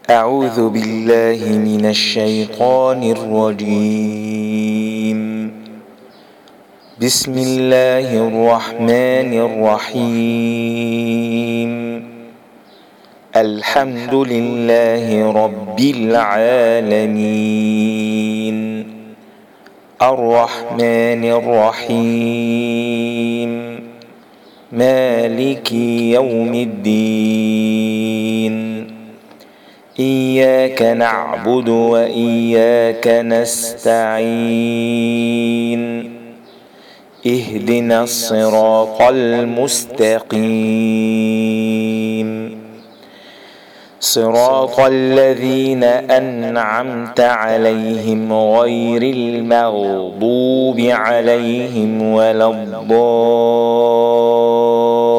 أعوذ بالله من الشيطان الرجيم. بسم الله الرحمن الرحيم. الحمد لله رب العالمين، الرحمن الرحيم، مالك يوم الدين. إياك نعبد وإياك نستعين. اهدنا الصراط المستقيم، صراط الذين أنعمت عليهم غير المغضوب عليهم ولا الضالين.